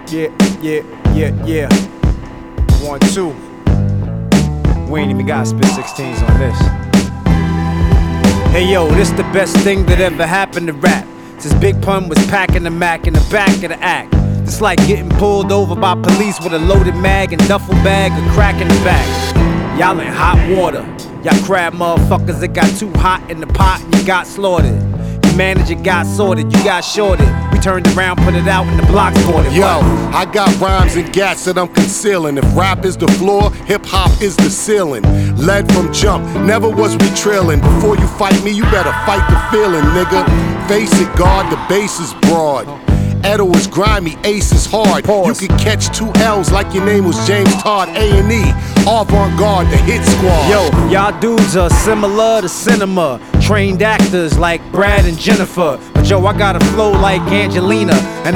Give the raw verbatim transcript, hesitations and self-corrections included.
Yeah, yeah, yeah, yeah. One, two. We ain't even got spit sixteens on this. Hey yo, this the best thing that ever happened to rap. Since Big Pun was packing the Mac in the back of the act. It's like getting pulled over by police with a loaded mag and duffel bag of crack in the back. Y'all in hot water. Y'all crab motherfuckers that got too hot in the pot and you got slaughtered. Your manager got sorted, you got shorted. We turned around, put it out, and the blocks bought it. Yo, I got rhymes and gats that I'm concealing. If rap is the floor, hip-hop is the ceiling. Led from jump, never was we trailing. Before you fight me, you better fight the feeling, nigga. Face it, guard, the base is broad. Edo is grimy, Ace is hard. Pause. You could catch two L's like your name was James Todd. A and E, Avant-Garde, the hit squad. Yo, y'all dudes are similar to cinema. Trained actors like Brad and Jennifer. But yo, I got a flow like Angelina. And